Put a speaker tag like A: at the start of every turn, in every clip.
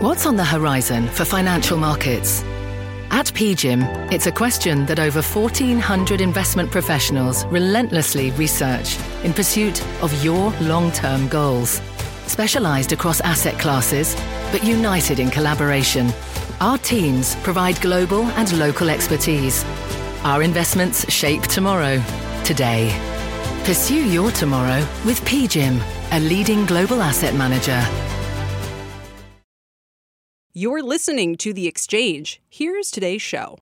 A: What's on the horizon for financial markets? At PGIM, it's a question that over 1,400 investment professionals relentlessly research in pursuit of your long-term goals. Specialized across asset classes, but united in collaboration, our teams provide global and local expertise. Our investments shape tomorrow, today. Pursue your tomorrow with PGIM, a leading global asset manager.
B: You're listening to The Exchange. Here's today's show.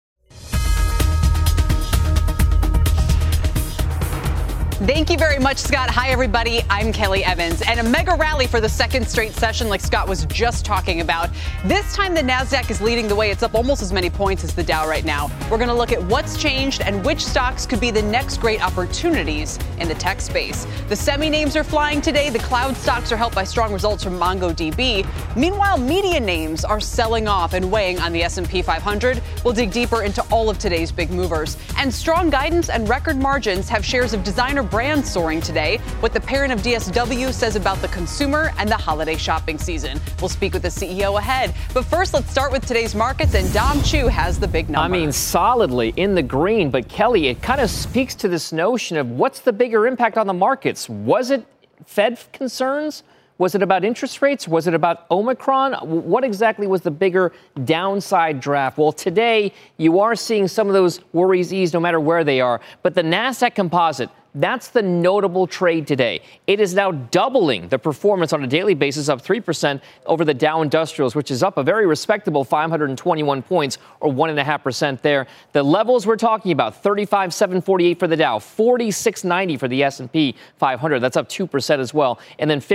C: Thank you very much, Scott. Hi, everybody. I'm Kelly Evans. And a mega rally for the second straight session like Scott was just talking about. This time, the NASDAQ is leading the way. It's up almost as many points as the Dow right now. We're going to look at what's changed and which stocks could be the next great opportunities in the tech space. The semi names are flying today. The cloud stocks are helped by strong results from MongoDB. Meanwhile, media names are selling off and weighing on the S&P 500. We'll dig deeper into all of today's big movers. And strong guidance and record margins have shares of designer brands soaring today. What the parent of DSW says about the consumer and the holiday shopping season. We'll speak with the CEO ahead. But first, let's start with today's markets, and Dom Chu has the big number.
D: I mean, solidly in the green. But, Kelly, it kind of speaks to this notion of what's the bigger impact on the markets? Was it Fed concerns? Was it about interest rates? Was it about Omicron? What exactly was the bigger downside draft? Well, today you are seeing some of those worries ease no matter where they are. But the NASDAQ composite, that's the notable trade today. It is now doubling the performance on a daily basis, up 3% over the Dow Industrials, which is up a very respectable 521 points, or 1.5% there. The levels we're talking about, 35,748 for the Dow, 46,990 for the S&P 500. That's up 2% as well. And then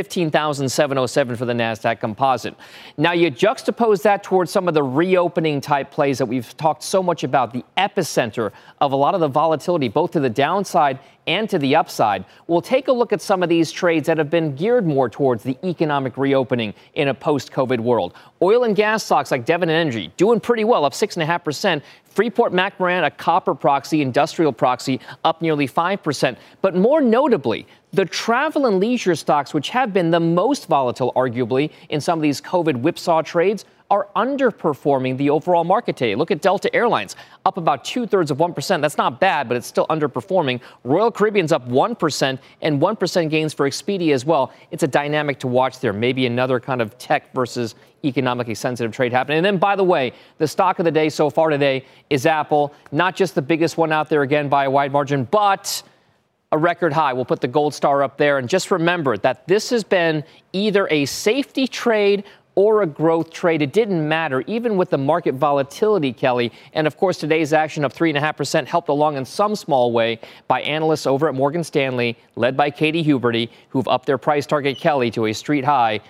D: 15,707 for the NASDAQ composite. Now, you juxtapose that towards some of the reopening type plays that we've talked so much about, the epicenter of a lot of the volatility, both to the downside and to the upside. We'll take a look at some of these trades that have been geared more towards the economic reopening in a post-COVID world. Oil and gas stocks like Devon Energy doing pretty well, up 6.5%. Freeport-McMoRan, a copper proxy, industrial proxy, up nearly 5%. But more notably, the travel and leisure stocks, which have been the most volatile, arguably, in some of these COVID whipsaw trades, are underperforming the overall market today. Look at Delta Airlines, up about 2/3%. That's not bad, but it's still underperforming. Royal Caribbean's up 1% and 1% gains for Expedia as well. It's a dynamic to watch there. Maybe another kind of tech versus economically sensitive trade happening. And then, by the way, the stock of the day so far today is Apple. Not just the biggest one out there, again, by a wide margin, but a record high. We'll put the gold star up there. And just remember that this has been either a safety trade or a growth trade. It didn't matter, even with the market volatility, Kelly. And, of course, today's action of 3.5% helped along in some small way by analysts over at Morgan Stanley, led by Katie Huberty, who've upped their price target, Kelly, to a street high,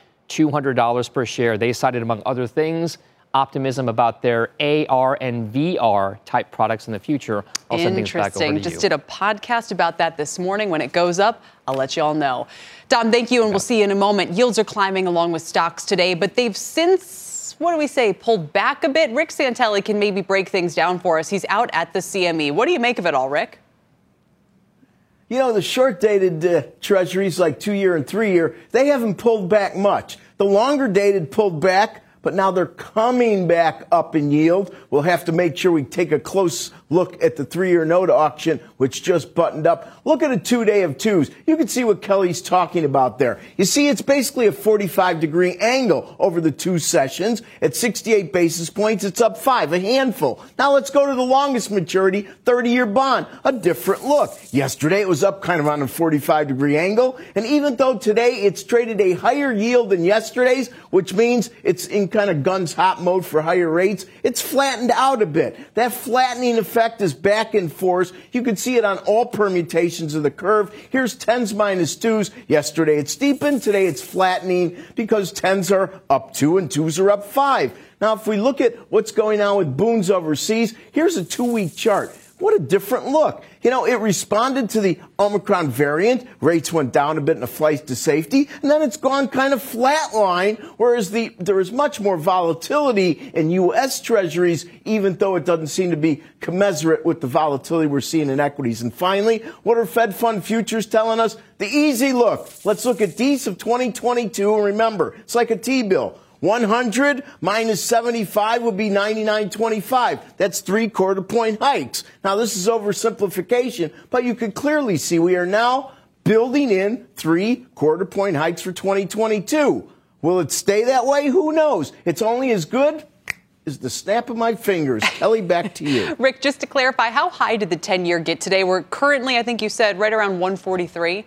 D: $200 per share. They cited, among other things, optimism about their AR and VR type products in the future. I'll send things back over to you.
C: Just did a podcast about that this morning. When it goes up, I'll let you all know. Dom, thank you, and we'll see you in a moment. Yields are climbing along with stocks today, but they've since, pulled back a bit. Rick Santelli can maybe break things down for us. He's out at the CME. What do you make of it all, Rick?
E: You know, the short-dated treasuries like 2-year and 3-year, they haven't pulled back much. The longer-dated pulled back, but now they're coming back up in yield. We'll have to make sure we take a close look at the 3-year note auction, which just buttoned up. Look at a 2-day of twos. You can see what Kelly's talking about there. You see, it's basically a 45-degree angle over the 2 sessions. At 68 basis points, it's up 5, a handful. Now let's go to the longest maturity, 30-year bond. A different look. Yesterday, it was up kind of on a 45-degree angle. And even though today it's traded a higher yield than yesterday's, which means it's in kind of guns hot mode for higher rates, it's flattened out a bit. That flattening effect is back in force. You can see it on all permutations of the curve. Here's 10s minus 2s. Yesterday it steepened. Today it's flattening because 10s are up 2 and 2s are up 5. Now, if we look at what's going on with boons overseas, here's a 2-week chart. What a different look. You know, it responded to the Omicron variant. Rates went down a bit in a flight to safety, and then it's gone kind of flatline, whereas there is much more volatility in U.S. Treasuries, even though it doesn't seem to be commensurate with the volatility we're seeing in equities. And finally, what are Fed Fund futures telling us? The easy look. Let's look at these of 2022, and remember, it's like a T-bill. 100 minus 75 would be 99.25. That's 3/4 point hikes. Now, this is oversimplification, but you can clearly see we are now building in 3/4 point hikes for 2022. Will it stay that way? Who knows? It's only as good as the snap of my fingers. Kelly, back to you.
C: Rick, just to clarify, how high did the 10-year get today? We're currently, I think you said, right around 143.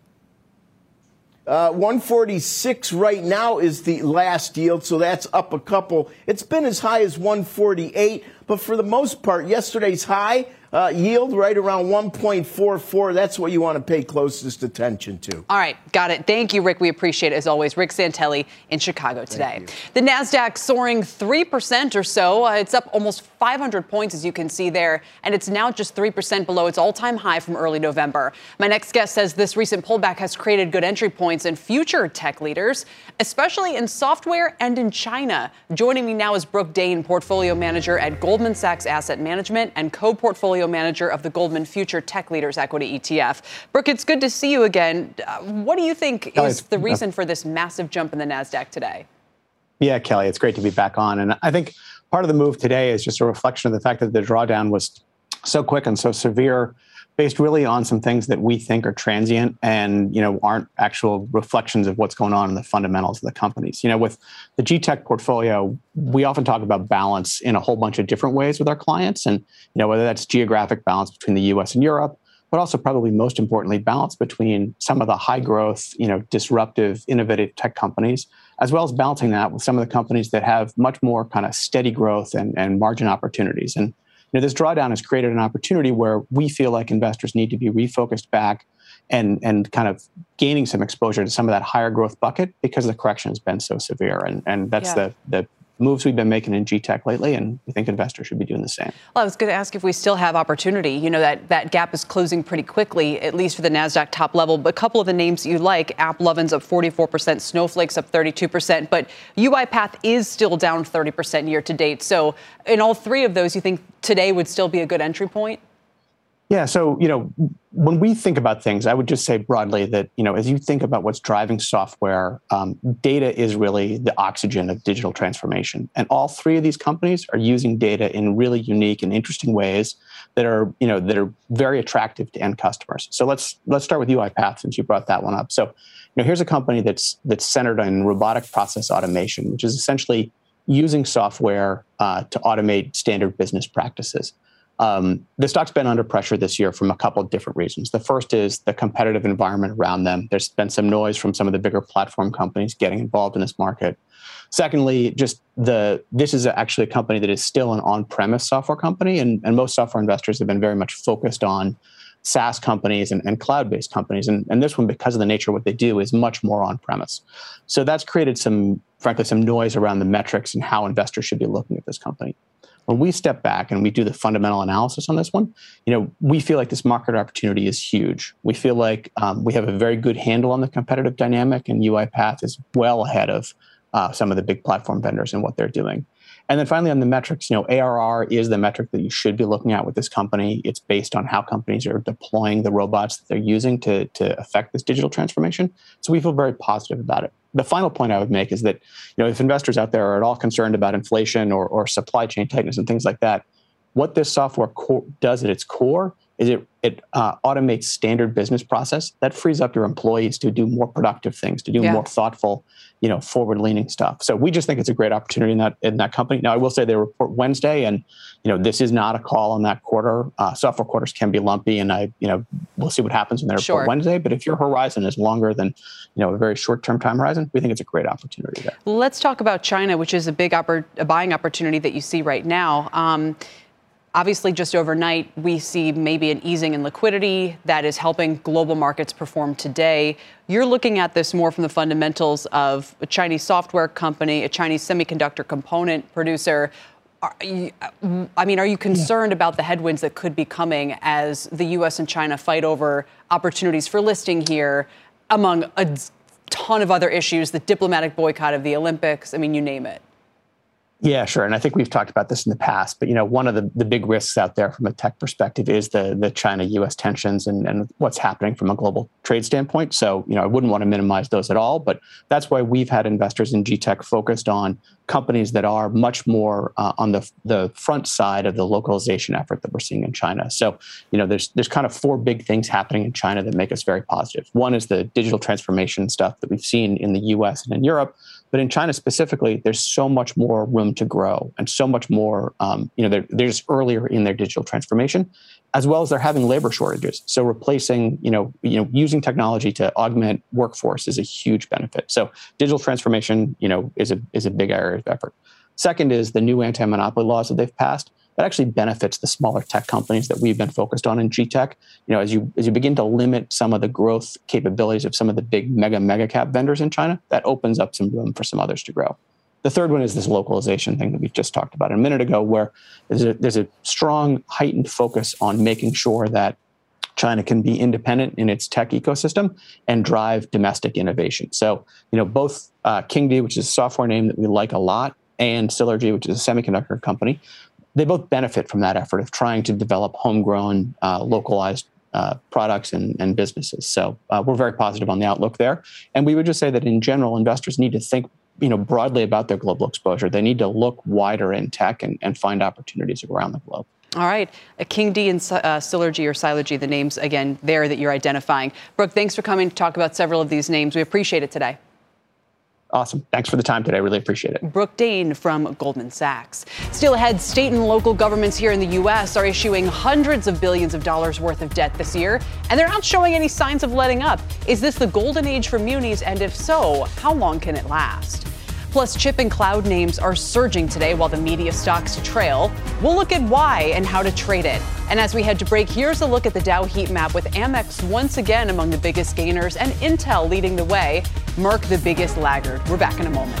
E: 146 right now is the last yield, so that's up a couple. It's been as high as 148, but for the most part, yesterday's high yield right around 1.44. That's what you want to pay closest attention to.
C: All right, got it. Thank you, Rick. We appreciate it, as always. Rick Santelli in Chicago today. The NASDAQ soaring 3% or so. It's up almost 500 points, as you can see there, and it's now just 3% below its all-time high from early November. My next guest says this recent pullback has created good entry points in future tech leaders, especially in software and in China. Joining me now is Brooke Dane, portfolio manager at Goldman Sachs Asset Management and co-portfolio manager of the Goldman Future Tech Leaders Equity ETF. Brooke, it's good to see you again. What do you think is the reason for this massive jump in the NASDAQ today?
F: Yeah, Kelly, it's great to be back on. And I think part of the move today is just a reflection of the fact that the drawdown was so quick and so severe, based really on some things that we think are transient and, aren't actual reflections of what's going on in the fundamentals of the companies. With the GTech portfolio, we often talk about balance in a whole bunch of different ways with our clients. And, whether that's geographic balance between the US and Europe, but also probably most importantly, balance between some of the high growth, disruptive, innovative tech companies, as well as balancing that with some of the companies that have much more kind of steady growth and margin opportunities. And this drawdown has created an opportunity where we feel like investors need to be refocused back and kind of gaining some exposure to some of that higher growth bucket because the correction has been so severe. And that's the moves we've been making in GTech lately, and we think investors should be doing the same.
C: Well, I was going to ask if we still have opportunity. That gap is closing pretty quickly, at least for the NASDAQ top level. But a couple of the names you like, AppLovin's up 44%, Snowflake's up 32%, but UiPath is still down 30% year to date. So in all three of those, you think today would still be a good entry point?
F: Yeah. So, when we think about things, I would just say broadly that, as you think about what's driving software, data is really the oxygen of digital transformation. And all three of these companies are using data in really unique and interesting ways that are very attractive to end customers. So let's start with UiPath, since you brought that one up. So, here's a company that's centered on robotic process automation, which is essentially using software to automate standard business practices. The stock's been under pressure this year from a couple of different reasons. The first is the competitive environment around them. There's been some noise from some of the bigger platform companies getting involved in this market. Secondly, this is actually a company that is still an on-premise software company, and most software investors have been very much focused on SaaS companies and cloud-based companies. And this one, because of the nature of what they do, is much more on-premise. So that's created some noise around the metrics and how investors should be looking at this company. When we step back and we do the fundamental analysis on this one, we feel like this market opportunity is huge. We feel like we have a very good handle on the competitive dynamic, and UiPath is well ahead of some of the big platform vendors and what they're doing. And then finally, on the metrics, ARR is the metric that you should be looking at with this company. It's based on how companies are deploying the robots that they're using to affect this digital transformation. So we feel very positive about it. The final point I would make is that, if investors out there are at all concerned about inflation or supply chain tightness and things like that, what this software does at its core is it automates standard business process that frees up your employees to do more productive things, to do more thoughtful, forward-leaning stuff. So we just think it's a great opportunity in that company. Now, I will say they report Wednesday, and this is not a call on that quarter. Software quarters can be lumpy, and we'll see what happens when they report Wednesday. But if your horizon is longer than a very short-term time horizon, we think it's a great opportunity there.
C: Let's talk about China, which is a big buying opportunity that you see right now. Obviously, just overnight, we see maybe an easing in liquidity that is helping global markets perform today. You're looking at this more from the fundamentals of a Chinese software company, a Chinese semiconductor component producer. Are you concerned about the headwinds that could be coming as the U.S. and China fight over opportunities for listing here, among a ton of other issues, the diplomatic boycott of the Olympics? You name it.
F: Yeah, sure. And I think we've talked about this in the past, but one of the big risks out there from a tech perspective is the China-US tensions and what's happening from a global trade standpoint. So, I wouldn't want to minimize those at all, but that's why we've had investors in GTech focused on companies that are much more on the front side of the localization effort that we're seeing in China. So, there's kind of four big things happening in China that make us very positive. One is the digital transformation stuff that we've seen in the US and in Europe. But in China specifically, there's so much more room to grow and so much more, they're just earlier in their digital transformation, as well as they're having labor shortages. So replacing, using technology to augment workforce is a huge benefit. So digital transformation, is a big area of effort. Second is the new anti-monopoly laws that they've passed. That actually benefits the smaller tech companies that we've been focused on in GTech. As you begin to limit some of the growth capabilities of some of the big mega cap vendors in China, that opens up some room for some others to grow. The third one is this localization thing that we just talked about a minute ago, where there's a strong heightened focus on making sure that China can be independent in its tech ecosystem and drive domestic innovation. So, both Kingdee, which is a software name that we like a lot, and Silergy, which is a semiconductor company, they both benefit from that effort of trying to develop homegrown, localized products and businesses. So we're very positive on the outlook there. And we would just say that in general, investors need to think broadly about their global exposure. They need to look wider in tech and find opportunities around the globe.
C: All right. Kingdee and Silergy, the names, again, there that you're identifying. Brooke, thanks for coming to talk about several of these names. We appreciate it today.
F: Awesome. Thanks for the time today. I really appreciate it.
C: Brooke Dane from Goldman Sachs. Still ahead, state and local governments here in the U.S. are issuing hundreds of billions of dollars worth of debt this year, and they're not showing any signs of letting up. Is this the golden age for munis? And if so, how long can it last? Plus, chip and cloud names are surging today while the media stocks trail. We'll look at why and how to trade it. And as we head to break, here's a look at the Dow heat map with Amex once again among the biggest gainers and Intel leading the way. Merck the biggest laggard. We're back in a moment.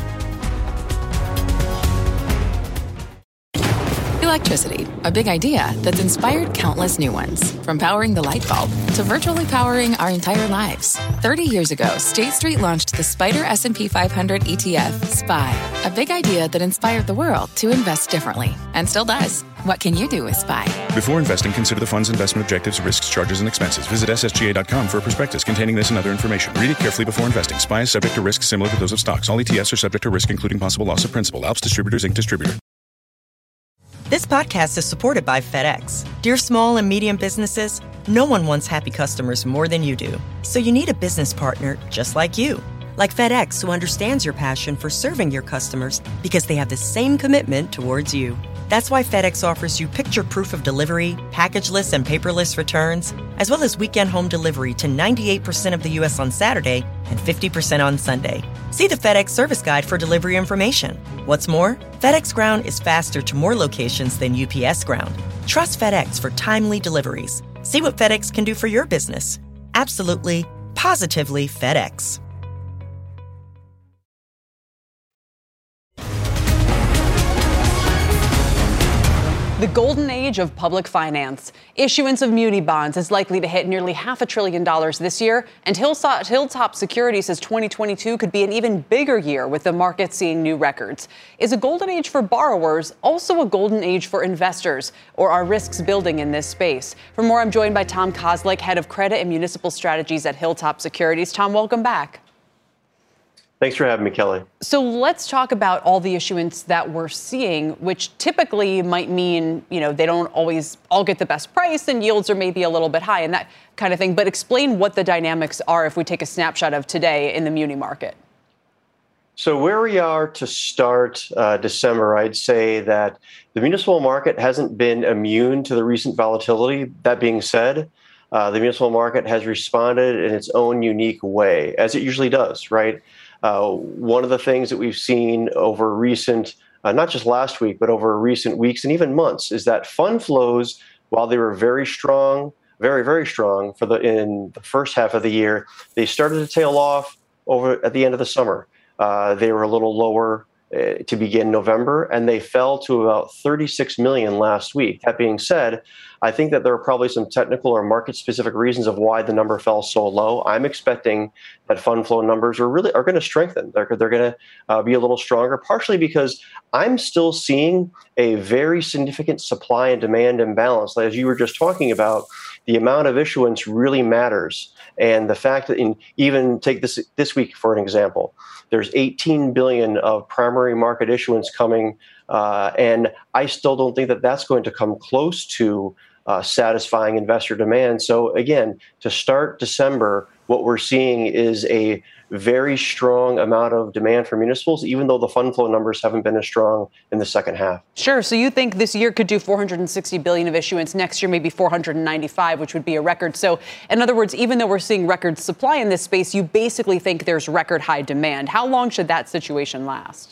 G: Electricity, a big idea that's inspired countless new ones. From powering the light bulb to virtually powering our entire lives. 30 years ago, State Street launched the Spider S&P 500 ETF, SPY. A big idea that inspired the world to invest differently. And still does. What can you do with SPY?
H: Before investing, consider the fund's investment objectives, risks, charges, and expenses. Visit ssga.com for a prospectus containing this and other information. Read it carefully before investing. SPY is subject to risks similar to those of stocks. All ETFs are subject to risk, including possible loss of principal. Alps Distributors, Inc. Distributor.
I: This podcast is supported by FedEx. Dear small and medium businesses, no one wants happy customers more than you do. So you need a business partner just like you. Like FedEx, who understands your passion for serving your customers because they have the same commitment towards you. That's why FedEx offers you picture proof of delivery, packageless and paperless returns, as well as weekend home delivery to 98% of the U.S. on Saturday and 50% on Sunday. See the FedEx service guide for delivery information. What's more, FedEx Ground is faster to more locations than UPS Ground. Trust FedEx for timely deliveries. See what FedEx can do for your business. Absolutely, positively FedEx.
C: The golden age of public finance. Issuance of muni bonds is likely to hit nearly $500 billion this year, and Hilltop Securities says 2022 could be an even bigger year with the market seeing new records. Is a golden age for borrowers also a golden age for investors, or are risks building in this space? For more, I'm joined by Tom Kozlik, head of credit and municipal strategies at Hilltop Securities. Tom, welcome back.
J: Thanks for having me, Kelly.
C: So let's talk about all the issuance that we're seeing, which typically might mean, they don't always all get the best price and yields are maybe a little bit high and that kind of thing. But explain what the dynamics are if we take a snapshot of today in the muni market.
J: So where we are to start December, I'd say that the municipal market hasn't been immune to the recent volatility. That being said, the municipal market has responded in its own unique way, as it usually does, right? One of the things that we've seen over recent, not just last week, but over recent weeks and even months, is that fund flows, while they were very strong, very, very strong in the first half of the year, they started to tail off over at the end of the summer. They were a little lower to begin November, and they fell to about 36 million last week. That being said, I think that there are probably some technical or market-specific reasons of why the number fell so low. I'm expecting that fund flow numbers are going to strengthen. They're going to be a little stronger, partially because I'm still seeing a very significant supply and demand imbalance. As you were just talking about, the amount of issuance really matters. And the fact that even take this week for an example, there's 18 billion of primary market issuance coming, and I still don't think that that's going to come close to satisfying investor demand. So again, to start December, what we're seeing is a very strong amount of demand for municipals, even though the fund flow numbers haven't been as strong in the second half.
C: Sure. So you think this year could do 460 billion of issuance, next year maybe 495, which would be a record. So in other words, even though we're seeing record supply in this space, you basically think there's record high demand. How long should that situation last?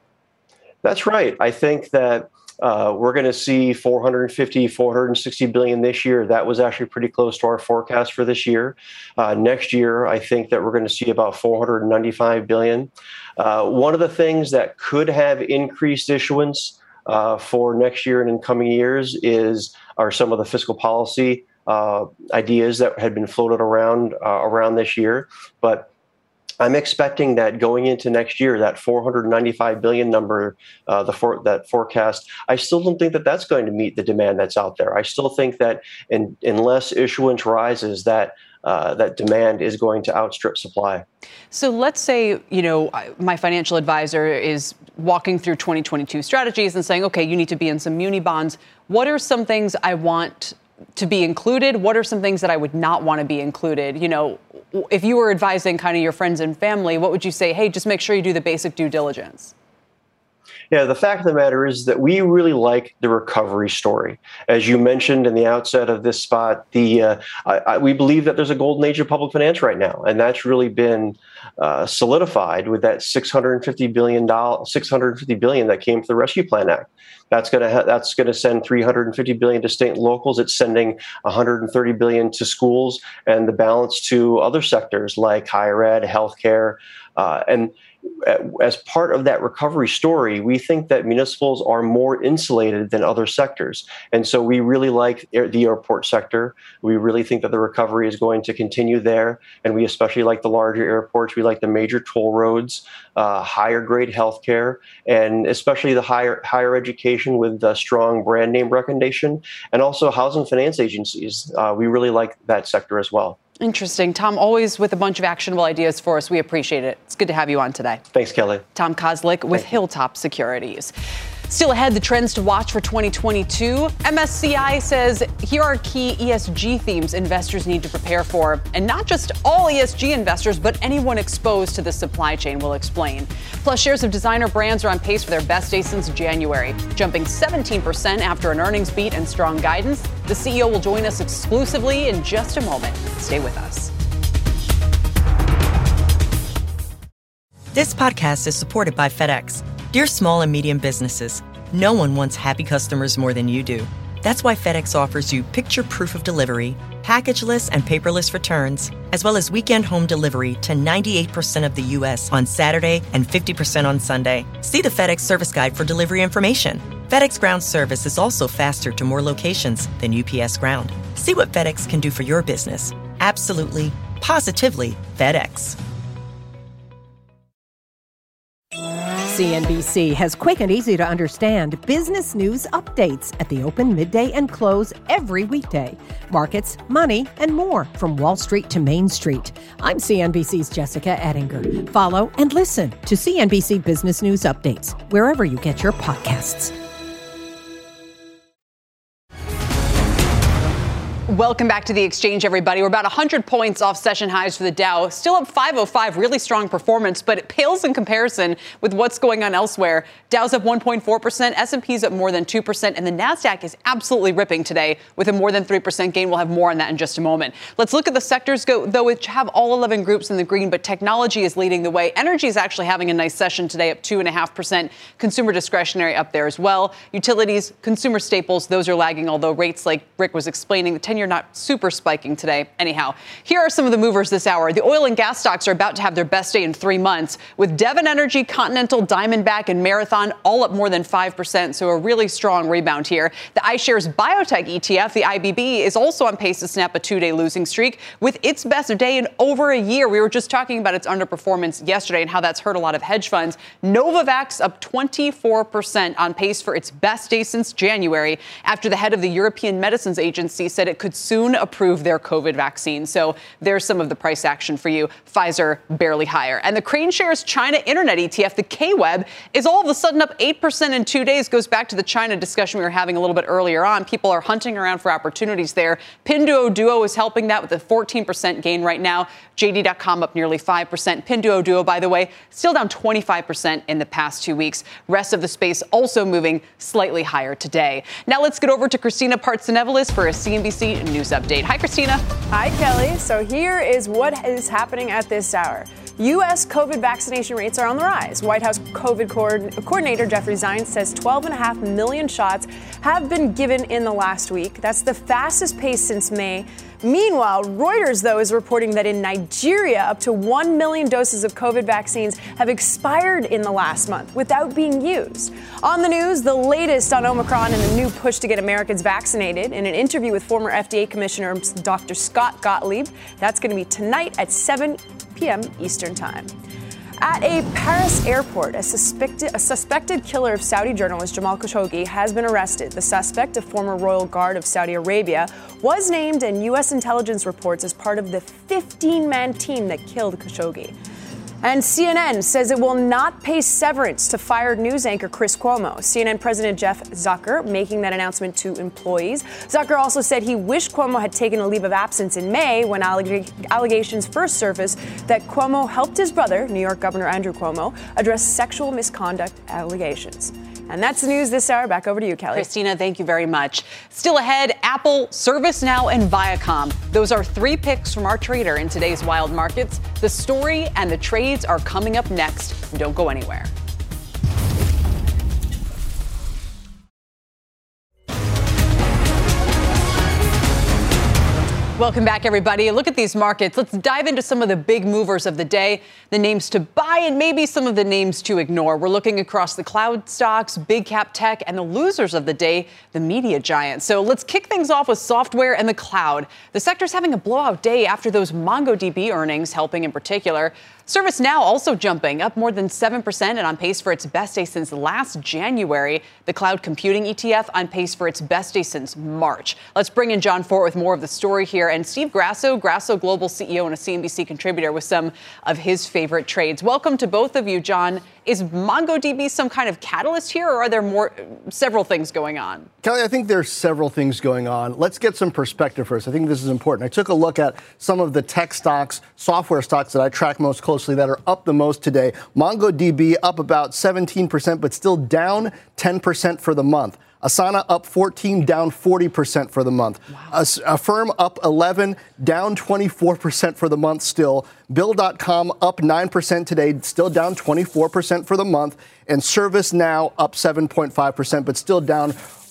J: That's right. I think that we're going to see 450, 460 billion this year. That was actually pretty close to our forecast for this year. Next year, I think that we're going to see about 495 billion. One of the things that could have increased issuance for next year and in coming years are some of the fiscal policy ideas that had been floated around this year. But I'm expecting that going into next year, that 495 billion number, that forecast, I still don't think that that's going to meet the demand that's out there. I still think that unless issuance rises, that demand is going to outstrip supply.
C: So let's say, my financial advisor is walking through 2022 strategies and saying, okay, you need to be in some muni bonds. What are some things I want to be included? What are some things that I would not want to be included? If you were advising kind of your friends and family, what would you say? Hey, just make sure you do the basic due diligence.
J: Yeah, the fact of the matter is that we really like the recovery story. As you mentioned in the outset of this spot, we believe that there's a golden age of public finance right now, and that's really been solidified with that $650 billion that came from the Rescue Plan Act. That's going to send $350 billion to state and locals. It's sending $130 billion to schools, and the balance to other sectors like higher ed, healthcare, and as part of that recovery story, we think that municipals are more insulated than other sectors. And so we really like the airport sector. We really think that the recovery is going to continue there. And we especially like the larger airports. We like the major toll roads, higher grade healthcare, and especially the higher education with strong brand name recognition, and also housing finance agencies. We really like that sector as well.
C: Interesting. Tom, always with a bunch of actionable ideas for us. We appreciate it. It's good to have you on today.
J: Thanks, Kelly.
C: Tom Kozlik with Hilltop Securities. Still ahead, the trends to watch for 2022. MSCI says here are key ESG themes investors need to prepare for. And not just all ESG investors, but anyone exposed to the supply chain, will explain. Plus, shares of designer brands are on pace for their best day since January, jumping 17% after an earnings beat and strong guidance. The CEO will join us exclusively in just a moment. Stay with us.
I: This podcast is supported by FedEx. Dear small and medium businesses, no one wants happy customers more than you do. That's why FedEx offers you picture proof of delivery, packageless and paperless returns, as well as weekend home delivery to 98% of the U.S. on Saturday and 50% on Sunday. See the FedEx service guide for delivery information. FedEx Ground service is also faster to more locations than UPS Ground. See what FedEx can do for your business. Absolutely, positively FedEx.
K: CNBC has quick and easy to understand business news updates at the open, midday, and close every weekday. Markets, money, and more from Wall Street to Main Street. I'm CNBC's Jessica Ettinger. Follow and listen to CNBC Business News Updates wherever you get your podcasts.
C: Welcome back to The Exchange, everybody. We're about 100 points off session highs for the Dow. Still up 505, really strong performance, but it pales in comparison with what's going on elsewhere. Dow's up 1.4%, S&P's up more than 2%, and the NASDAQ is absolutely ripping today with a more than 3% gain. We'll have more on that in just a moment. Let's look at the sectors, though, which have all 11 groups in the green, but technology is leading the way. Energy is actually having a nice session today, up 2.5%. Consumer discretionary up there as well. Utilities, consumer staples, those are lagging, although rates, like Rick was explaining, the 10 10-year not super spiking today. Anyhow, here are some of the movers this hour. The oil and gas stocks are about to have their best day in 3 months, with Devon Energy, Continental, Diamondback, and Marathon all up more than 5%, so a really strong rebound here. The iShares Biotech ETF, the IBB, is also on pace to snap a 2-day losing streak with its best day in over a year. We were just talking about its underperformance yesterday and how that's hurt a lot of hedge funds. Novavax up 24%, on pace for its best day since January, after the head of the European Medicines Agency said it could soon approve their COVID vaccine. So there's some of the price action for you. Pfizer barely higher. And the Crane Shares China Internet ETF, the KWEB, is all of a sudden up 8% in 2 days. Goes back to the China discussion we were having a little bit earlier on. People are hunting around for opportunities there. Pinduoduo is helping that with a 14% gain right now. JD.com up nearly 5%. Pinduoduo, by the way, still down 25% in the past 2 weeks. Rest of the space also moving slightly higher today. Now let's get over to Christina Partsinevelos for a CNBC News update. Hi, Christina.
L: Hi, Kelly. So here is what is happening at this hour. U.S. COVID vaccination rates are on the rise. White House COVID coordinator Jeffrey Zients says 12.5 million shots have been given in the last week. That's the fastest pace since May. Meanwhile, Reuters, though, is reporting that in Nigeria, up to 1 million doses of COVID vaccines have expired in the last month without being used. On the news, the latest on Omicron and the new push to get Americans vaccinated. In an interview with former FDA Commissioner Dr. Scott Gottlieb, that's going to be tonight at 7 p.m. Eastern Time. At a Paris airport, a suspected killer of Saudi journalist Jamal Khashoggi has been arrested. The suspect, a former royal guard of Saudi Arabia, was named in U.S. intelligence reports as part of the 15-man team that killed Khashoggi. And CNN says it will not pay severance to fired news anchor Chris Cuomo. CNN President Jeff Zucker making that announcement to employees. Zucker also said he wished Cuomo had taken a leave of absence in May when allegations first surfaced that Cuomo helped his brother, New York Governor Andrew Cuomo, address sexual misconduct allegations. And that's the news this hour. Back over to you, Kelly.
C: Christina, thank you very much. Still ahead, Apple, ServiceNow, and Viacom. Those are 3 picks from our trader in today's wild markets. The story and the trades are coming up next. Don't go anywhere. Welcome back, everybody. Look at these markets. Let's dive into some of the big movers of the day, the names to buy and maybe some of the names to ignore. We're looking across the cloud stocks, big cap tech, and the losers of the day, the media giants. So let's kick things off with software and the cloud. The sector's having a blowout day after those MongoDB earnings, helping in particular. ServiceNow also jumping up more than 7% and on pace for its best day since last January. The cloud computing ETF on pace for its best day since March. Let's bring in John Fort with more of the story here, and Steve Grasso, Grasso Global CEO and a CNBC contributor, with some of his favorite trades. Welcome to both of you, John. Is MongoDB some kind of catalyst here, or are there several things going on?
M: Kelly, I think there's several things going on. Let's get some perspective first. I think this is important. I took a look at some of the tech stocks, software stocks that I track most closely that are up the most today. MongoDB up about 17%, but still down 10% for the month. Asana up 14, down 40% for the month. Wow. Affirm up 11, down 24% for the month still. Bill.com up 9% today, still down 24% for the month. And ServiceNow up 7.5%, but still down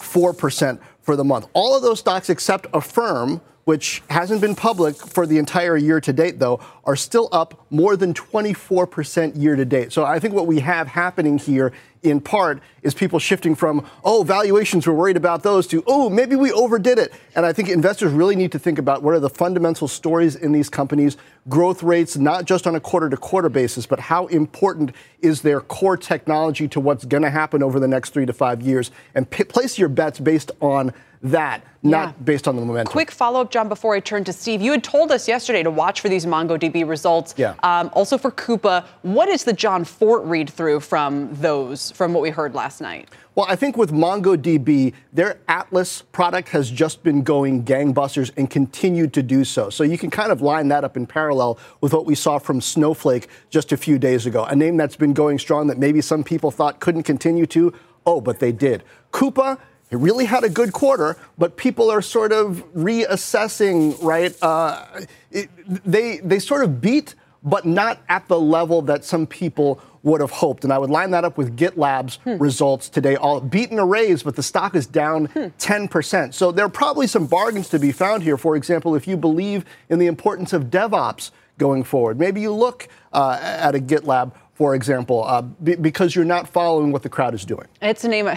M: 4% for the month. All of those stocks except Affirm, which hasn't been public for the entire year to date, though, are still up more than 24% year to date. So I think what we have happening here in part is people shifting from, oh, valuations, we're worried about those, to, oh, maybe we overdid it. And I think investors really need to think about what are the fundamental stories in these companies, growth rates, not just on a quarter-to-quarter basis, but how important is their core technology to what's going to happen over the next 3 to 5 years, and place your bets based on that, not based on the momentum.
C: Quick follow-up, John, before I turn to Steve. You had told us yesterday to watch for these MongoDB results. Yeah. Also for Coupa. What is the John Fort read-through from those, from what we heard last night?
M: Well, I think with MongoDB, their Atlas product has just been going gangbusters and continued to do so. So you can kind of line that up in parallel with what we saw from Snowflake just a few days ago. A name that's been going strong that maybe some people thought couldn't continue to. Oh, but they did. Coupa, it really had a good quarter, but people are sort of reassessing, right? They sort of beat, but not at the level that some people would have hoped. And I would line that up with GitLab's results today, all beaten a raise, but the stock is down 10%. So there are probably some bargains to be found here. For example, if you believe in the importance of DevOps going forward, maybe you look at a GitLab, for example, because you're not following what the crowd is doing.
C: It's a name,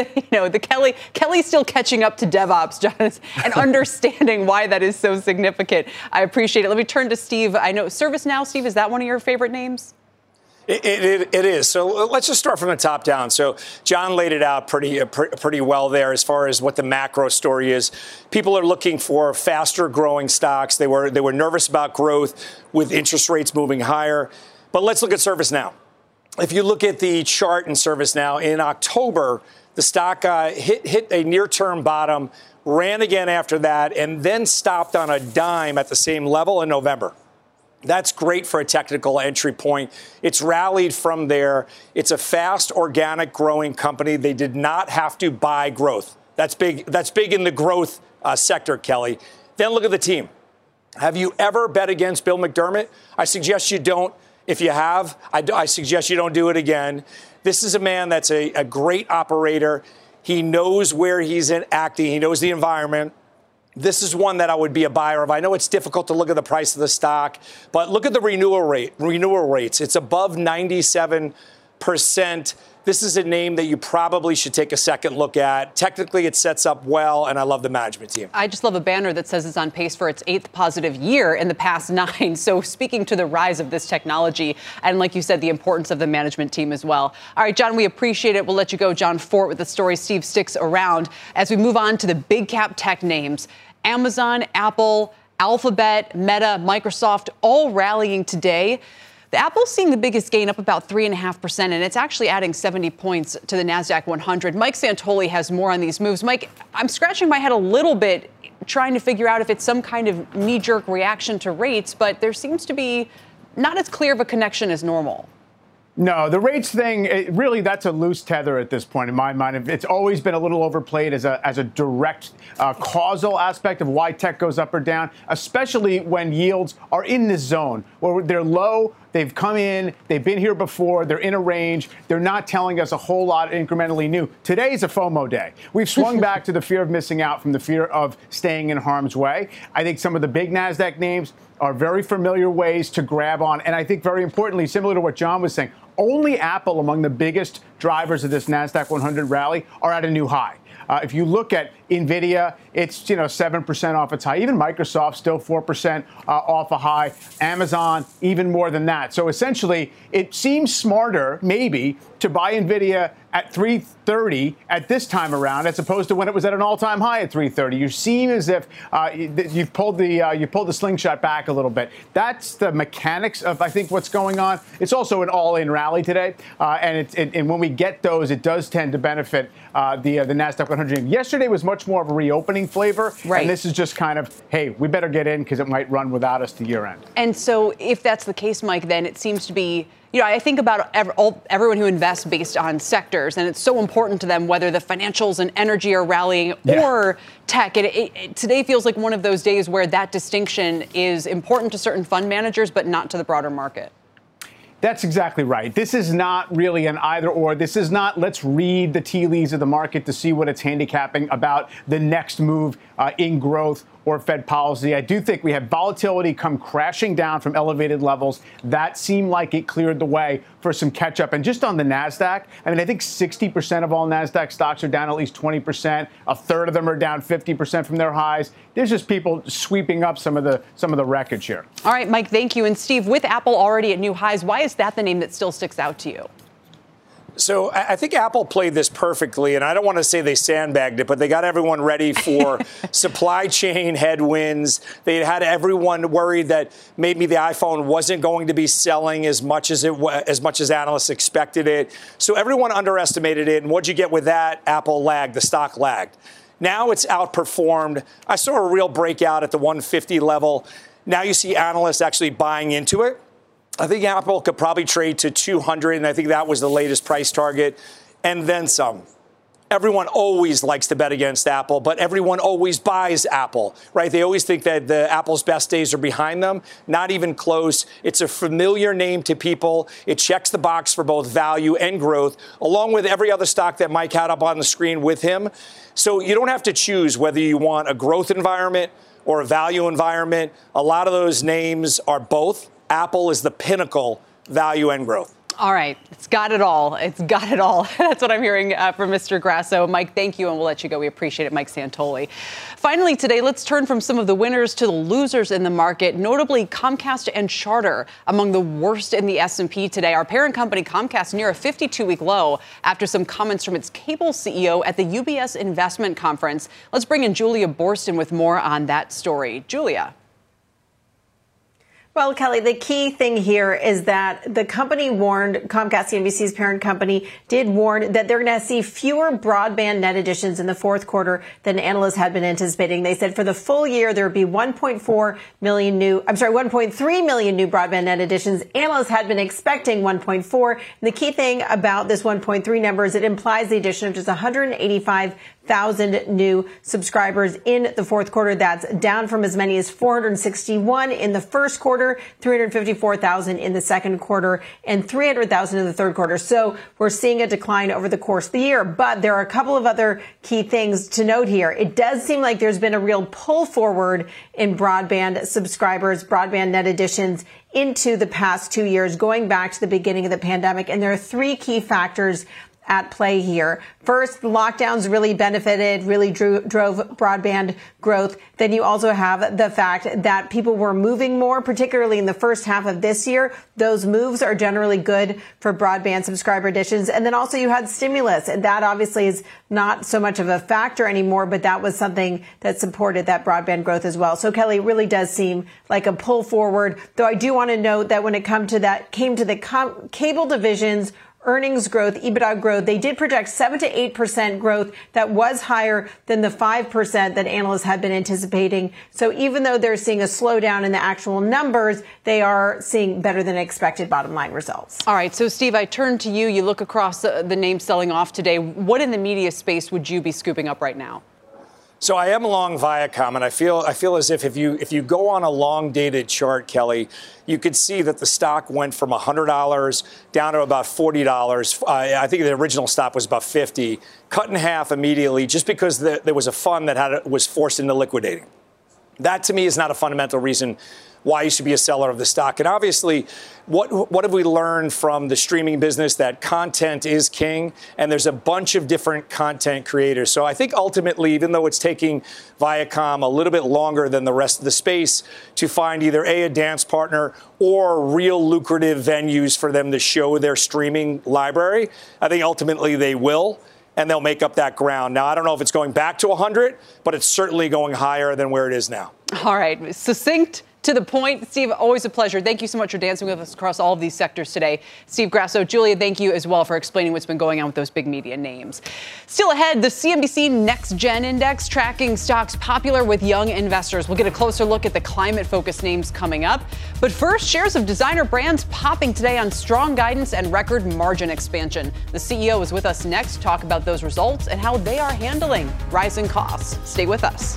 C: Kelly's still catching up to DevOps, John, and understanding why that is so significant. I appreciate it. Let me turn to Steve. I know ServiceNow, Steve, is that one of your favorite names?
N: It is. So let's just start from the top down. So John laid it out pretty well there as far as what the macro story is. People are looking for faster growing stocks. They were nervous about growth with interest rates moving higher. But let's look at ServiceNow. If you look at the chart in ServiceNow, in October, the stock hit a near-term bottom, ran again after that, and then stopped on a dime at the same level in November. That's great for a technical entry point. It's rallied from there. It's a fast, organic growing company. They did not have to buy growth. That's big. That's big in the growth sector, Kelly. Then look at the team. Have you ever bet against Bill McDermott? I suggest you don't. If you have, I suggest you don't do it again. This is a man that's a great operator. He knows where he's acting. He knows the environment. This is one that I would be a buyer of. I know it's difficult to look at the price of the stock, but look at the renewal rates. It's above 97%. This is a name that you probably should take a second look at. Technically, it sets up well, and I love the management team.
C: I just love a banner that says it's on pace for its 8th positive year in the past 9. So speaking to the rise of this technology, and like you said, the importance of the management team as well. All right, John, we appreciate it. We'll let you go, John Fort, with the story. Steve sticks around as we move on to the big cap tech names. Amazon, Apple, Alphabet, Meta, Microsoft, all rallying today. The Apple's seeing the biggest gain, up about 3.5%, and it's actually adding 70 points to the NASDAQ 100. Mike Santoli has more on these moves. Mike, I'm scratching my head a little bit trying to figure out if it's some kind of knee-jerk reaction to rates, but there seems to be not as clear of a connection as normal.
O: No, the rates thing, really, that's a loose tether at this point in my mind. It's always been a little overplayed as a direct causal aspect of why tech goes up or down, especially when yields are in this zone where they're low. They've come in, they've been here before, they're in a range, they're not telling us a whole lot incrementally new. Today's a FOMO day. We've swung back to the fear of missing out from the fear of staying in harm's way. I think some of the big NASDAQ names are very familiar ways to grab on. And I think very importantly, similar to what John was saying, only Apple among the biggest drivers of this NASDAQ 100 rally are at a new high. If you look at NVIDIA, it's 7% off its high. Even Microsoft still 4% off a high. Amazon even more than that. So essentially, it seems smarter maybe to buy NVIDIA at 330 at this time around, as opposed to when it was at an all-time high at 330. You seem as if you've pulled the slingshot back a little bit. That's the mechanics of, I think, what's going on. It's also an all-in rally today, and when we get those, it does tend to benefit the NASDAQ 100. Yesterday was much more of a reopening flavor, right. And this is just kind of, hey, we better get in because it might run without us to year end. And so, if that's the case, Mike, then it seems to be. I think about everyone who invests based on sectors, and it's so important to them whether the financials and energy are rallying or tech. It today feels like one of those days where that distinction is important to certain fund managers, but not to the broader market. That's exactly right. This is not really an either or. This is not let's read the tea leaves of the market to see what it's handicapping about the next move in growth or Fed policy. I do think we have volatility come crashing down from elevated levels. That seemed like it cleared the way for some catch up. And just on the NASDAQ, I think 60% of all NASDAQ stocks are down at least 20%. A third of them are down 50% from their highs. There's just people sweeping up some of the wreckage here. All right, Mike, thank you. And Steve, with Apple already at new highs, why is that the name that still sticks out to you?
N: So I think Apple played this perfectly, and I don't want to say they sandbagged it, but they got everyone ready for supply chain headwinds. They had everyone worried that maybe the iPhone wasn't going to be selling as much as analysts expected it. So everyone underestimated it, and what'd you get with that? Apple lagged. The stock lagged. Now it's outperformed. I saw a real breakout at the 150 level. Now you see analysts actually buying into it. I think Apple could probably trade to 200, and I think that was the latest price target, and then some. everyone always likes to bet against Apple, but everyone always buys Apple, right? They always think that the Apple's best days are behind them. Not even close. It's a familiar name to people. It checks the box for both value and growth, along with every other stock that Mike had up on the screen with him. So you don't have to choose whether you want a growth environment or a value environment. A lot of those names are both. Apple is the pinnacle, value and growth.
C: All right. It's got it all. It's got it all. That's what I'm hearing from Mr. Grasso. Mike, thank you, and we'll let you go. We appreciate it, Mike Santoli. Finally, today, let's turn from some of the winners to the losers in the market, notably Comcast and Charter, among the worst in the S&P today. Our parent company, Comcast, near a 52-week low after some comments from its cable CEO at the UBS Investment Conference. Let's bring in Julia Boorstin with more on that story. Julia.
P: Well, Kelly, the key thing here is that the company warned, Comcast, CNBC's parent company, did warn that they're going to see fewer broadband net additions in the fourth quarter than analysts had been anticipating. They said for the full year, there would be 1.3 million new broadband net additions. Analysts had been expecting 1.4. And the key thing about this 1.3 number is it implies the addition of just 185,000 new subscribers in the fourth quarter. That's down from as many as 461 in the first quarter, 354,000 in the second quarter, and 300,000 in the third quarter. So we're seeing a decline over the course of the year. But there are a couple of other key things to note here. It does seem like there's been a real pull forward in broadband subscribers, broadband net additions into the past 2 years, going back to the beginning of the pandemic. And there are three key factors at play here. First, the lockdowns really benefited, really drove broadband growth. Then you also have the fact that people were moving more, particularly in the first half of this year. Those moves are generally good for broadband subscriber additions. And then also you had stimulus, and that obviously is not so much of a factor anymore, but that was something that supported that broadband growth as well. So, Kelly, it really does seem like a pull forward, though I do want to note that when it came to the cable division's earnings growth, EBITDA growth, they did project 7 to 8% growth. That was higher than the 5% that analysts had been anticipating. So even though they're seeing a slowdown in the actual numbers, they are seeing better than expected bottom line results.
C: All right. So, Steve, I turn to you. You look across the names selling off today. What in the media space would you be scooping up right now?
N: So I am long Viacom, and I feel as if you go on a long dated chart, Kelly, you could see that the stock went from $100 down to about $40. I think the original stop was about $50, cut in half immediately, just because there was a fund that was forced into liquidating. That to me is not a fundamental reason why you should be a seller of the stock. And obviously, what have we learned from the streaming business? That content is king, and there's a bunch of different content creators. So I think ultimately, even though it's taking Viacom a little bit longer than the rest of the space to find either a dance partner or real lucrative venues for them to show their streaming library, I think ultimately they will. And they'll make up that ground. Now, I don't know if it's going back to 100, but it's certainly going higher than where it is now.
C: All right. Succinct, to the point. Steve, always a pleasure. Thank you so much for dancing with us across all of these sectors today. Steve Grasso, Julia, thank you as well for explaining what's been going on with those big media names. Still ahead, the CNBC Next Gen Index tracking stocks popular with young investors. We'll get a closer look at the climate-focused names coming up. But first, shares of designer brands popping today on strong guidance and record margin expansion. The CEO is with us next to talk about those results and how they are handling rising costs. Stay with us.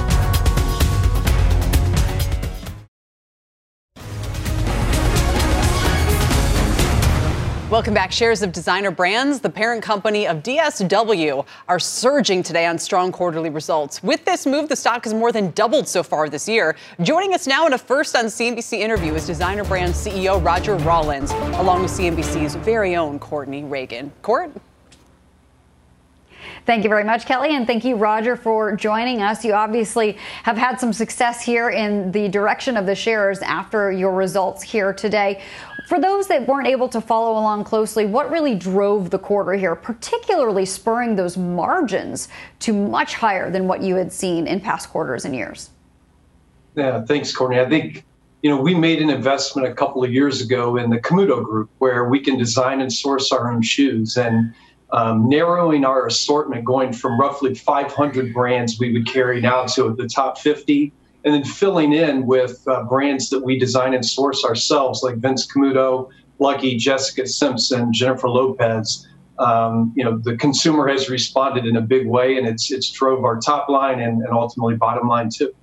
C: Welcome back. Shares of designer brands, the parent company of DSW, are surging today on strong quarterly results. With this move, the stock has more than doubled so far this year. Joining us now in a first on CNBC interview is designer brand CEO Roger Rawlins, along with CNBC's very own Courtney Reagan. Court?
Q: Thank you very much, Kelly, and thank you, Roger, for joining us. You obviously have had some success here in the direction of the shares after your results here today. For those that weren't able to follow along closely, what really drove the quarter here, particularly spurring those margins to much higher than what you had seen in past quarters and years?
R: Yeah, thanks, Courtney. I think, we made an investment a couple of years ago in the Camuto Group, where we can design and source our own shoes, and narrowing our assortment, going from roughly 500 brands we would carry now to the top 50, and then filling in with brands that we design and source ourselves, like Vince Camuto, Lucky, Jessica Simpson, Jennifer Lopez. the consumer has responded in a big way, and it's drove our top line and ultimately bottom line too.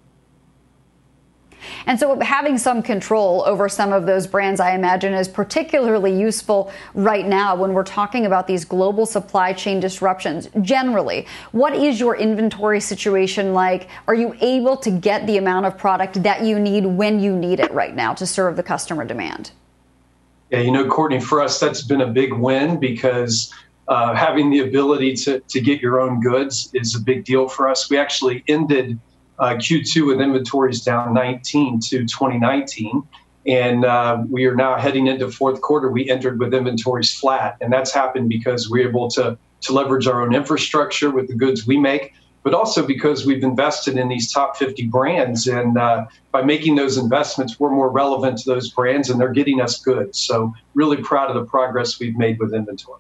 Q: And so having some control over some of those brands, I imagine, is particularly useful right now when we're talking about these global supply chain disruptions. Generally, what is your inventory situation like? Are you able to get the amount of product that you need when you need it right now to serve the customer demand?
R: Yeah, Courtney, for us, that's been a big win because having the ability to get your own goods is a big deal for us. We actually ended Q2 with inventories down 19 to 2019. And we are now heading into fourth quarter. We entered with inventories flat. And that's happened because we're able to leverage our own infrastructure with the goods we make, but also because we've invested in these top 50 brands. And by making those investments, we're more relevant to those brands and they're getting us goods. So really proud of the progress we've made with inventory.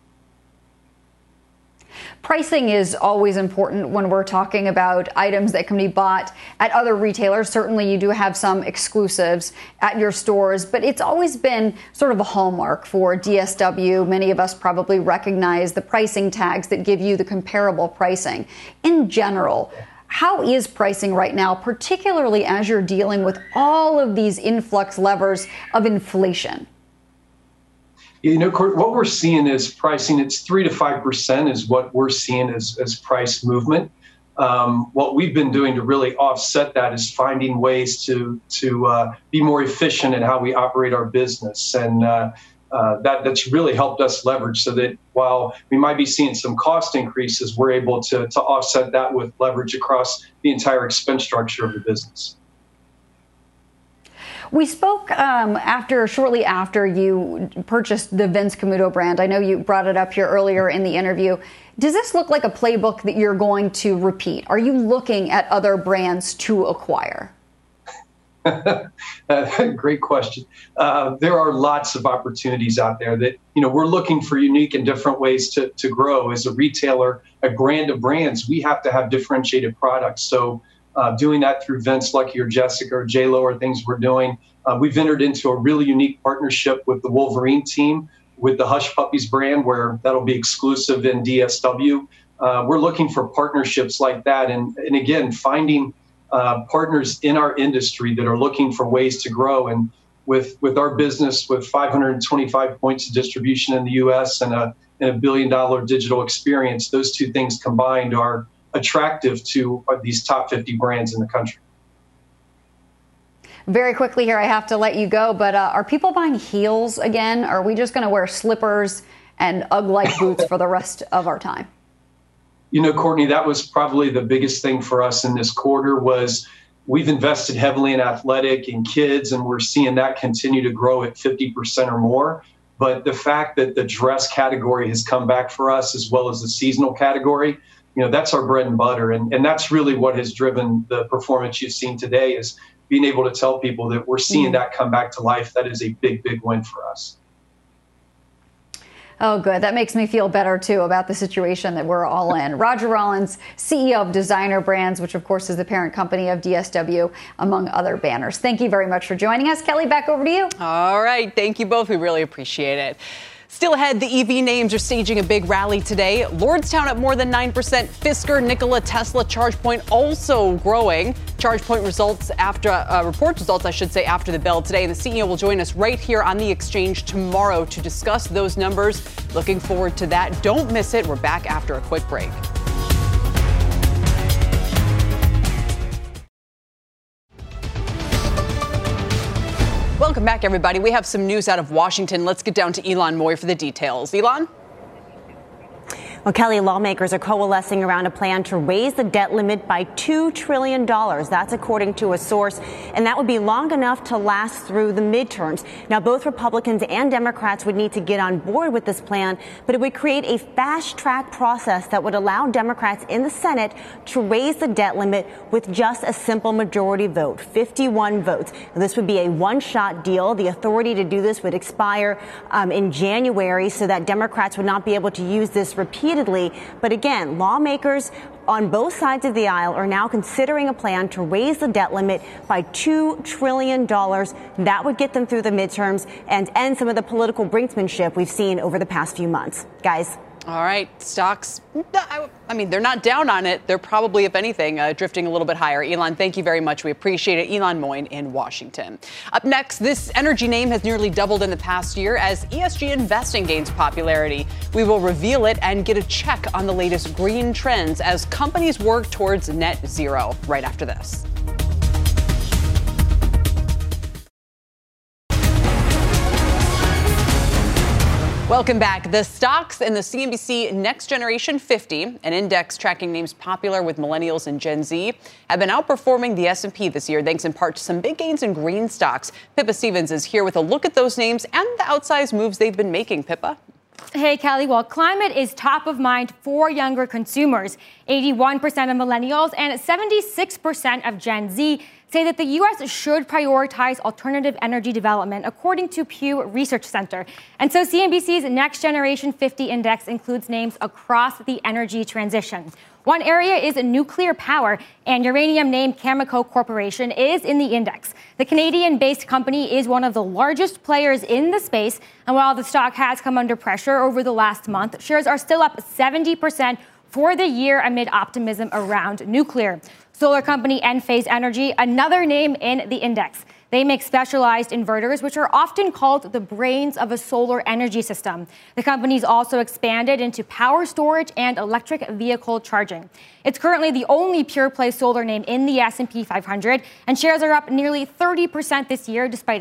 Q: Pricing is always important when we're talking about items that can be bought at other retailers. Certainly, you do have some exclusives at your stores, but it's always been sort of a hallmark for DSW. Many of us probably recognize the pricing tags that give you the comparable pricing. In general, how is pricing right now, particularly as you're dealing with all of these influx levers of inflation?
R: What we're seeing is pricing. It's 3 to 5% is what we're seeing as price movement. What we've been doing to really offset that is finding ways to be more efficient in how we operate our business. And that's really helped us leverage so that while we might be seeing some cost increases, we're able to offset that with leverage across the entire expense structure of the business.
Q: We spoke shortly after you purchased the Vince Camuto brand. I know you brought it up here earlier in the interview. Does this look like a playbook that you're going to repeat? Are you looking at other brands to acquire?
R: Great question. There are lots of opportunities out there that, we're looking for unique and different ways to grow. As a retailer, a brand of brands, we have to have differentiated products. So doing that through Vince, Lucky or Jessica or JLo are things we're doing. We've entered into a really unique partnership with the Wolverine team, with the Hush Puppies brand, where that'll be exclusive in DSW. We're looking for partnerships like that. And again, finding partners in our industry that are looking for ways to grow. And with our business, with 525 points of distribution in the U.S. and a $1 billion digital experience, those two things combined are attractive to these top 50 brands in the country.
Q: Very quickly here, I have to let you go, but are people buying heels again? Are we just going to wear slippers and Ugg-like boots for the rest of our time?
R: Courtney, that was probably the biggest thing for us in this quarter was we've invested heavily in athletic and kids, and we're seeing that continue to grow at 50% or more. But the fact that the dress category has come back for us, as well as the seasonal category, that's our bread and butter. And that's really what has driven the performance you've seen today is being able to tell people that we're seeing that come back to life. That is a big, big win for us.
Q: Oh, good. That makes me feel better, too, about the situation that we're all in. Roger Rawlins, CEO of Designer Brands, which, of course, is the parent company of DSW, among other banners. Thank you very much for joining us. Kelly, back over to you.
C: All right. Thank you both. We really appreciate it. Still ahead, the EV names are staging a big rally today. Lordstown at more than 9%. Fisker, Nikola, Tesla, ChargePoint also growing. ChargePoint reports results, after the bell today. And the CEO will join us right here on the exchange tomorrow to discuss those numbers. Looking forward to that. Don't miss it. We're back after a quick break. Welcome back, everybody. We have some news out of Washington. Let's get down to Elon Moy for the details. Elon?
S: Well, Kelly, lawmakers are coalescing around a plan to raise the debt limit by $2 trillion. That's according to a source, and that would be long enough to last through the midterms. Now, both Republicans and Democrats would need to get on board with this plan, but it would create a fast-track process that would allow Democrats in the Senate to raise the debt limit with just a simple majority vote, 51 votes. Now, this would be a one-shot deal. The authority to do this would expire in January so that Democrats would not be able to use this repeatedly. But again, lawmakers on both sides of the aisle are now considering a plan to raise the debt limit by $2 trillion. That would get them through the midterms and end some of the political brinksmanship we've seen over the past few months. Guys.
C: All right, stocks, I mean, they're not down on it. They're probably, if anything, drifting a little bit higher. Elon, thank you very much. We appreciate it. Elon Moyne in Washington. Up next, this energy name has nearly doubled in the past year as ESG investing gains popularity. We will reveal it and get a check on the latest green trends as companies work towards net zero right after this. Welcome back. The stocks in the CNBC Next Generation 50, an index tracking names popular with millennials and Gen Z, have been outperforming the S&P this year, thanks in part to some big gains in green stocks. Pippa Stevens is here with a look at those names and the outsized moves they've been making. Pippa?
T: Hey, Kelly. Well, climate is top of mind for younger consumers. 81% of millennials and 76% of Gen Z say that the U.S. should prioritize alternative energy development, according to Pew Research Center. And so CNBC's Next Generation 50 index includes names across the energy transition. One area is nuclear power, and uranium name Cameco Corporation is in the index. The Canadian-based company is one of the largest players in the space, and while the stock has come under pressure over the last month, shares are still up 70% for the year amid optimism around nuclear. Solar company Enphase Energy, another name in the index. They make specialized inverters, which are often called the brains of a solar energy system. The company's also expanded into power storage and electric vehicle charging. It's currently the only pure-play solar name in the S&P 500, and shares are up nearly 30% this year, despite a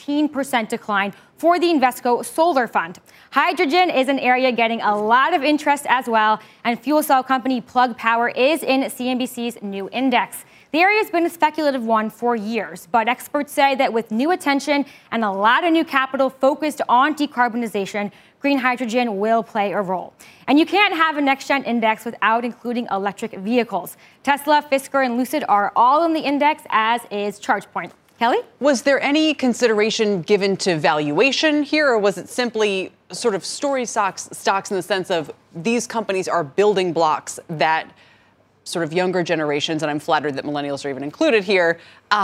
T: 16% decline for the Invesco Solar Fund. Hydrogen is an area getting a lot of interest as well, and fuel cell company Plug Power is in CNBC's new index. The area has been a speculative one for years, but experts say that with new attention and a lot of new capital focused on decarbonization, green hydrogen will play a role. And you can't have a next-gen index without including electric vehicles. Tesla, Fisker, and Lucid are all in the index, as is ChargePoint. Kelly?
C: Was there any consideration given to valuation here, or was it simply sort of story stocks in the sense of these companies are building blocks that sort of younger generations, and I'm flattered that millennials are even included here,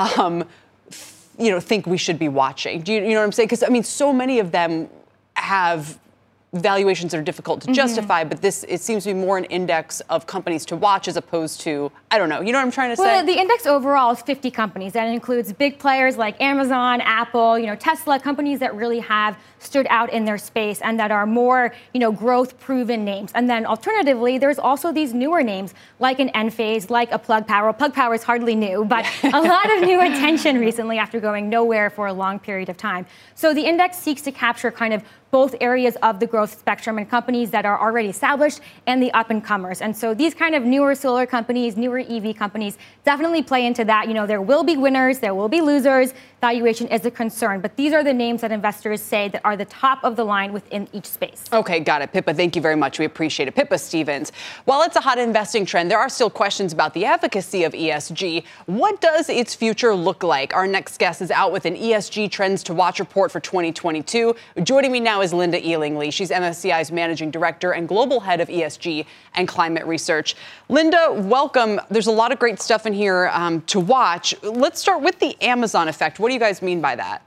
C: think we should be watching? Do you know what I'm saying? Because, I mean, so many of them have valuations that are difficult to justify, but it seems to be more an index of companies to watch as opposed to, I don't know. You know what I'm trying to say?
T: Well, the index overall is 50 companies. That includes big players like Amazon, Apple, Tesla, companies that really have stood out in their space and that are more, growth-proven names. And then alternatively, there's also these newer names like an Enphase, like a Plug Power. Plug Power is hardly new, but a lot of new attention recently after going nowhere for a long period of time. So the index seeks to capture kind of both areas of the growth spectrum and companies that are already established and the up-and-comers. And so these kind of newer solar companies, newer EV companies definitely play into that. There will be winners, there will be losers. Valuation is a concern, but these are the names that investors say that are the top of the line within each space.
C: Okay, got it. Pippa, thank you very much. We appreciate it. Pippa Stevens. While it's a hot investing trend, there are still questions about the efficacy of ESG. What does its future look like? Our next guest is out with an ESG Trends to Watch report for 2022. Joining me now is Linda Ealingly. She's MSCI's Managing Director and Global Head of ESG and Climate Research. Linda, welcome. There's a lot of great stuff in here to watch. Let's start with the Amazon effect. What do you guys mean by that?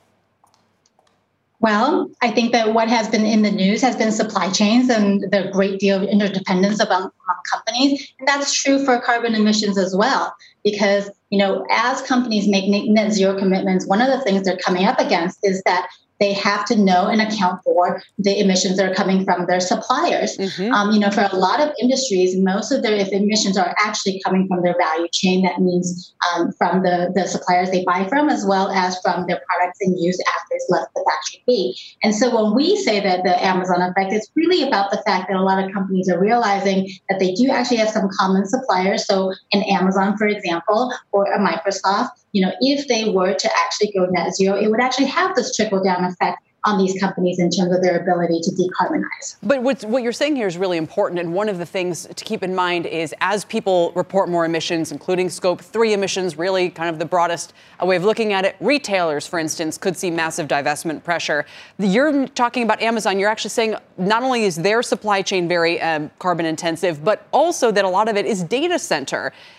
U: Well, I think that what has been in the news has been supply chains and the great deal of interdependence among companies. And that's true for carbon emissions as well, because, as companies make net zero commitments, one of the things they're coming up against is that they have to know and account for the emissions that are coming from their suppliers. Mm-hmm. For a lot of industries, most of their emissions are actually coming from their value chain. That means from the suppliers they buy from, as well as from their products in use after it's left the factory gate. And so when we say that the Amazon effect, it's really about the fact that a lot of companies are realizing that they do actually have some common suppliers. So an Amazon, for example, or a Microsoft, if they were to actually go net zero, it would actually have this trickle-down effect on these companies in terms of their ability to decarbonize.
C: But what you're saying here is really important. And one of the things to keep in mind is as people report more emissions, including Scope 3 emissions, really kind of the broadest way of looking at it, retailers, for instance, could see massive divestment pressure. You're talking about Amazon. You're actually saying not only is their supply chain very carbon intensive, but also that a lot of it is data center.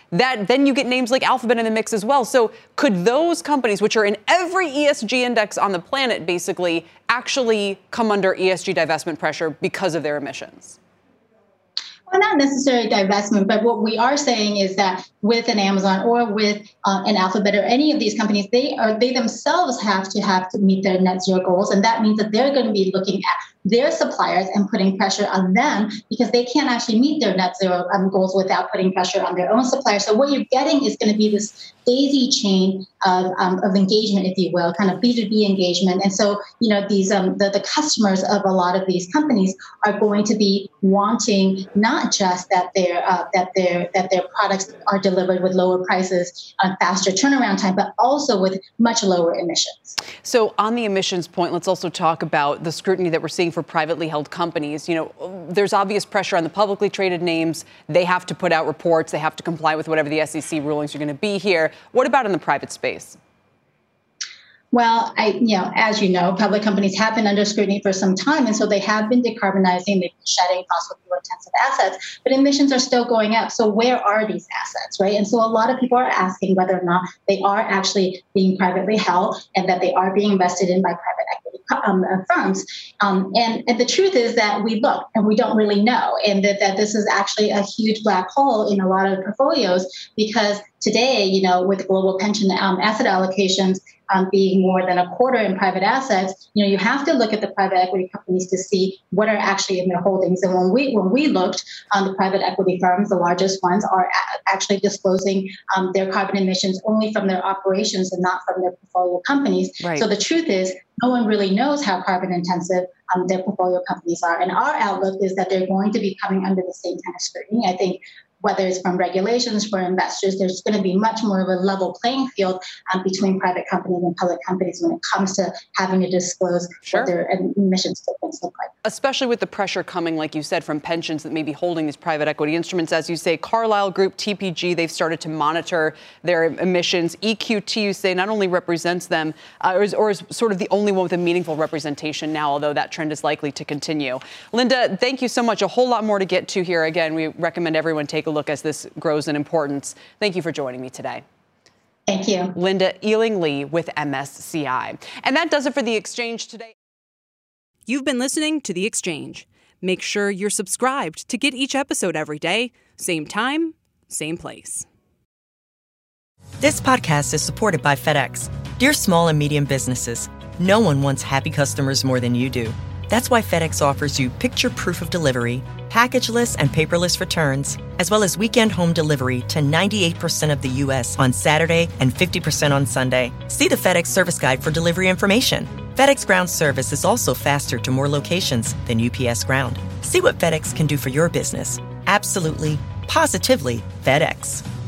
C: that then you get names like Alphabet in the mix as well. So could those companies, which are in every ESG index on the planet, basically actually come under ESG divestment pressure because of their emissions?
U: Well, not necessarily divestment, but what we are saying is that with an Amazon or with an Alphabet or any of these companies, they themselves have to meet their net zero goals, and that means that they're going to be looking at their suppliers and putting pressure on them because they can't actually meet their net zero goals without putting pressure on their own suppliers. So what you're getting is going to be this daisy chain of engagement, if you will, kind of B2B engagement. And so, these the customers of a lot of these companies are going to be wanting not just that their products are delivered with lower prices, faster turnaround time, but also with much lower emissions.
C: So on the emissions point, let's also talk about the scrutiny that we're seeing for privately held companies. There's obvious pressure on the publicly traded names. They have to put out reports. They have to comply with whatever the SEC rulings are going to be here. What about in the private space?
U: Well, as you know, public companies have been under scrutiny for some time, and so they have been decarbonizing, they've been shedding fossil fuel-intensive assets, but emissions are still going up. So where are these assets, right? And so a lot of people are asking whether or not they are actually being privately held and that they are being invested in by private equity firms. And the truth is that we look and we don't really know, and that this is actually a huge black hole in a lot of portfolios because today, with global pension asset allocations being more than a quarter in private assets, you have to look at the private equity companies to see what are actually in their holdings. And when we looked, the private equity firms, the largest ones, are actually disclosing their carbon emissions only from their operations and not from their portfolio companies. Right. So the truth is, no one really knows how carbon intensive their portfolio companies are. And our outlook is that they're going to be coming under the same kind of scrutiny. I think whether it's from regulations for investors, there's going to be much more of a level playing field between private companies and public companies when it comes to having to disclose what their emissions footprints look like.
C: Especially with the pressure coming, like you said, from pensions that may be holding these private equity instruments. As you say, Carlyle Group, TPG, they've started to monitor their emissions. EQT, you say, not only represents them, or is sort of the only one with a meaningful representation now, although that trend is likely to continue. Linda, thank you so much. A whole lot more to get to here. Again, we recommend everyone take a look as this grows in importance. Thank you for joining me today.
U: Thank you.
C: Linda Ealing-Lee with MSCI. And that does it for The Exchange today.
B: You've been listening to The Exchange. Make sure you're subscribed to get each episode every day. Same time, same place.
I: This podcast is supported by FedEx. Dear small and medium businesses, no one wants happy customers more than you do. That's why FedEx offers you picture proof of delivery, packageless and paperless returns, as well as weekend home delivery to 98% of the U.S. on Saturday and 50% on Sunday. See the FedEx service guide for delivery information. FedEx Ground service is also faster to more locations than UPS Ground. See what FedEx can do for your business. Absolutely, positively FedEx.